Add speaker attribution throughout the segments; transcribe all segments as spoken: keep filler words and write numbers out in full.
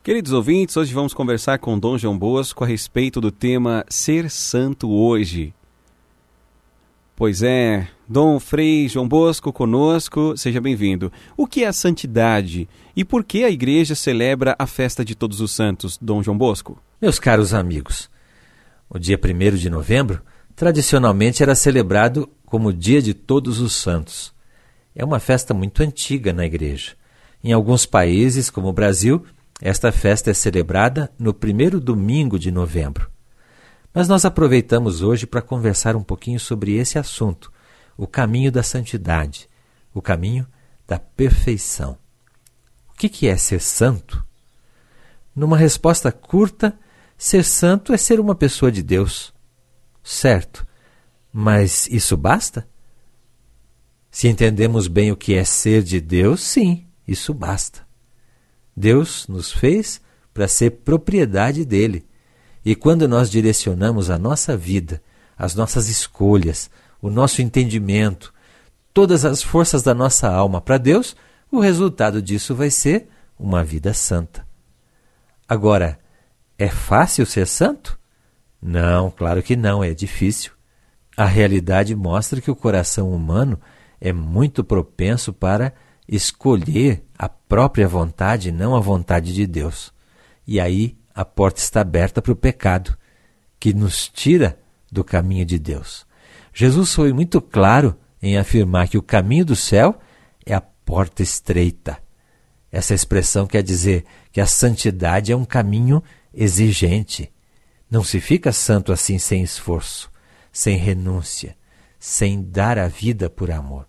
Speaker 1: Queridos ouvintes, hoje vamos conversar com Dom João Bosco a respeito do tema Ser Santo Hoje. Pois é, Dom Frei João Bosco conosco, seja bem-vindo. O que é a santidade e por que a Igreja celebra a festa de Todos os Santos, Dom João Bosco?
Speaker 2: Meus caros amigos, o dia primeiro de novembro tradicionalmente era celebrado como o Dia de Todos os Santos. É uma festa muito antiga na Igreja. Em alguns países, como o Brasil, esta festa é celebrada no primeiro domingo de novembro. Mas nós aproveitamos hoje para conversar um pouquinho sobre esse assunto, o caminho da santidade, o caminho da perfeição. O que que é ser santo? Numa resposta curta, ser santo é ser uma pessoa de Deus. Certo, mas isso basta? Se entendemos bem o que é ser de Deus, sim, isso basta. Deus nos fez para ser propriedade dele. E quando nós direcionamos a nossa vida, as nossas escolhas, o nosso entendimento, todas as forças da nossa alma para Deus, o resultado disso vai ser uma vida santa. Agora, é fácil ser santo? Não, claro que não, é difícil. A realidade mostra que o coração humano é muito propenso para escolher a própria vontade, não a vontade de Deus. E aí a porta está aberta para o pecado, que nos tira do caminho de Deus. Jesus foi muito claro em afirmar que o caminho do céu é a porta estreita. Essa expressão quer dizer que a santidade é um caminho exigente. Não se fica santo assim sem esforço, sem renúncia, sem dar a vida por amor.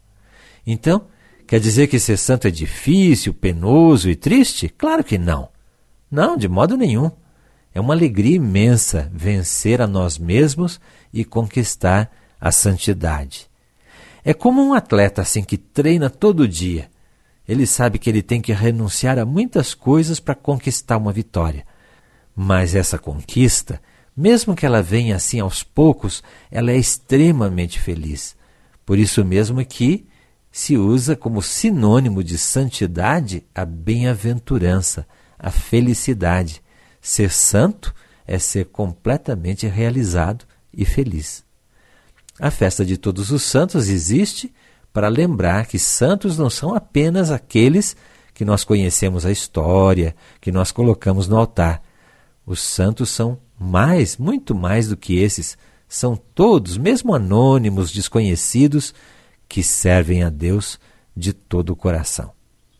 Speaker 2: Então, quer dizer que ser santo é difícil, penoso e triste? Claro que não. Não, de modo nenhum. É uma alegria imensa vencer a nós mesmos e conquistar a santidade. É como um atleta assim que treina todo dia. Ele sabe que ele tem que renunciar a muitas coisas para conquistar uma vitória. Mas essa conquista, mesmo que ela venha assim aos poucos, ela é extremamente feliz. Por isso mesmo que se usa como sinônimo de santidade a bem-aventurança, a felicidade. Ser santo é ser completamente realizado e feliz. A festa de Todos os Santos existe para lembrar que santos não são apenas aqueles que nós conhecemos a história, que nós colocamos no altar. Os santos são mais, muito mais do que esses. São todos, mesmo anônimos, desconhecidos, que servem a Deus de todo o coração.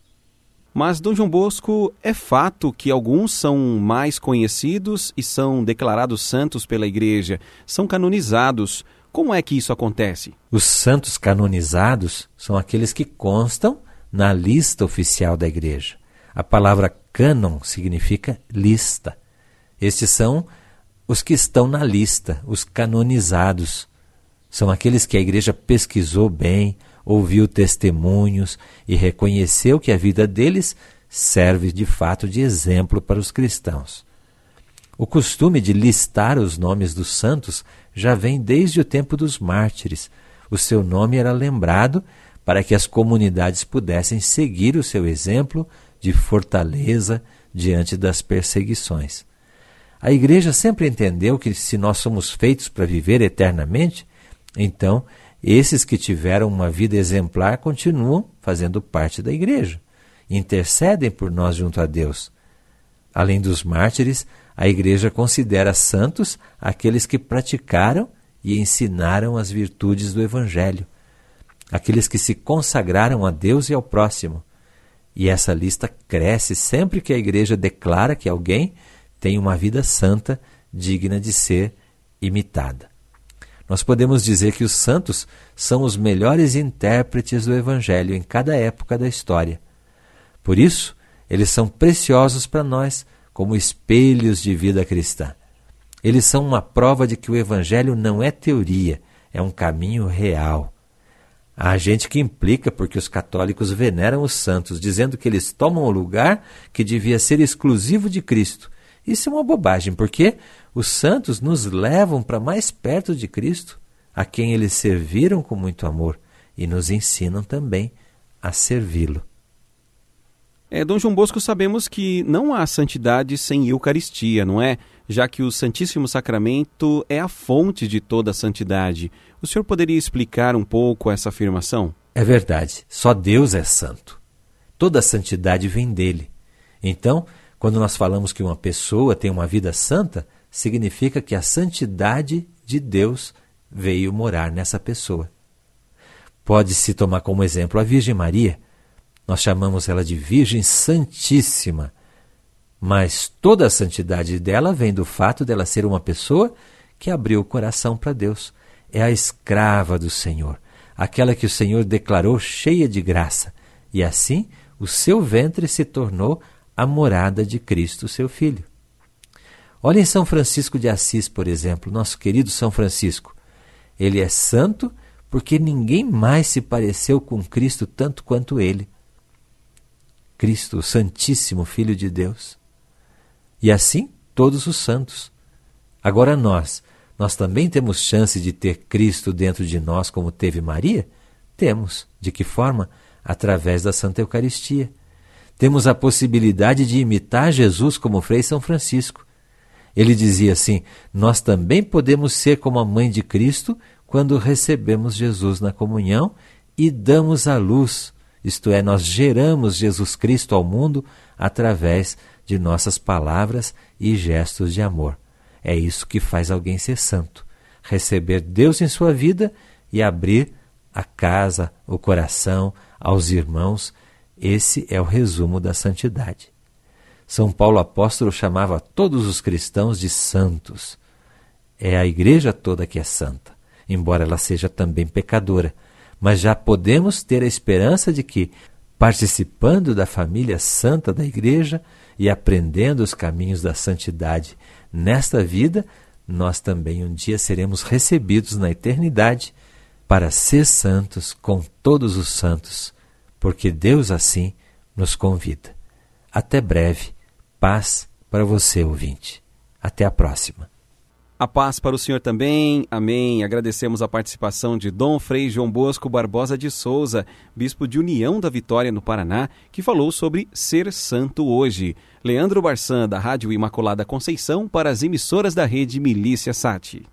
Speaker 1: Mas, Dom João Bosco, é fato que alguns são mais conhecidos e são declarados santos pela Igreja, são canonizados. Como é que isso acontece?
Speaker 2: Os santos canonizados são aqueles que constam na lista oficial da Igreja. A palavra cânon significa lista. Estes são os que estão na lista, os canonizados. São aqueles que a Igreja pesquisou bem, ouviu testemunhos e reconheceu que a vida deles serve de fato de exemplo para os cristãos. O costume de listar os nomes dos santos já vem desde o tempo dos mártires. O seu nome era lembrado para que as comunidades pudessem seguir o seu exemplo de fortaleza diante das perseguições. A Igreja sempre entendeu que se nós somos feitos para viver eternamente, então, esses que tiveram uma vida exemplar continuam fazendo parte da Igreja, intercedem por nós junto a Deus. Além dos mártires, a Igreja considera santos aqueles que praticaram e ensinaram as virtudes do Evangelho, aqueles que se consagraram a Deus e ao próximo. E essa lista cresce sempre que a Igreja declara que alguém tem uma vida santa digna de ser imitada. Nós podemos dizer que os santos são os melhores intérpretes do Evangelho em cada época da história. Por isso, eles são preciosos para nós como espelhos de vida cristã. Eles são uma prova de que o Evangelho não é teoria, é um caminho real. Há gente que implica porque os católicos veneram os santos, dizendo que eles tomam o lugar que devia ser exclusivo de Cristo. Isso é uma bobagem, porque os santos nos levam para mais perto de Cristo, a quem eles serviram com muito amor, e nos ensinam também a servi-lo.
Speaker 1: É, Dom João Bosco, sabemos que não há santidade sem Eucaristia, não é? Já que o Santíssimo Sacramento é a fonte de toda a santidade. O senhor poderia explicar um pouco essa afirmação?
Speaker 2: É verdade, só Deus é santo. Toda a santidade vem dele. Então, quando nós falamos que uma pessoa tem uma vida santa, significa que a santidade de Deus veio morar nessa pessoa. Pode-se tomar como exemplo a Virgem Maria. Nós chamamos ela de Virgem Santíssima, mas toda a santidade dela vem do fato dela ser uma pessoa que abriu o coração para Deus. É a escrava do Senhor, aquela que o Senhor declarou cheia de graça, e assim o seu ventre se tornou a morada de Cristo, seu Filho. Olha em São Francisco de Assis, por exemplo, nosso querido São Francisco. Ele é santo porque ninguém mais se pareceu com Cristo tanto quanto ele. Cristo, o Santíssimo Filho de Deus. E assim, todos os santos. Agora nós, nós também temos chance de ter Cristo dentro de nós como teve Maria? Temos. De que forma? Através da Santa Eucaristia. Temos a possibilidade de imitar Jesus como Frei São Francisco. Ele dizia assim: nós também podemos ser como a mãe de Cristo quando recebemos Jesus na comunhão e damos a luz. Isto é, nós geramos Jesus Cristo ao mundo através de nossas palavras e gestos de amor. É isso que faz alguém ser santo. Receber Deus em sua vida e abrir a casa, o coração, aos irmãos. Esse é o resumo da santidade. São Paulo apóstolo chamava todos os cristãos de santos. É a igreja toda que é santa, embora ela seja também pecadora. Mas já podemos ter a esperança de que, participando da família santa da igreja e aprendendo os caminhos da santidade nesta vida, nós também um dia seremos recebidos na eternidade para ser santos com todos os santos, porque Deus assim nos convida. Até breve. Paz para você, ouvinte. Até a próxima.
Speaker 1: A paz para o senhor também, amém. Agradecemos a participação de Dom Frei João Bosco Barbosa de Souza, bispo de União da Vitória, no Paraná, que falou sobre ser santo hoje. Leandro Barçan, da Rádio Imaculada Conceição, para as emissoras da rede Milícia Sati.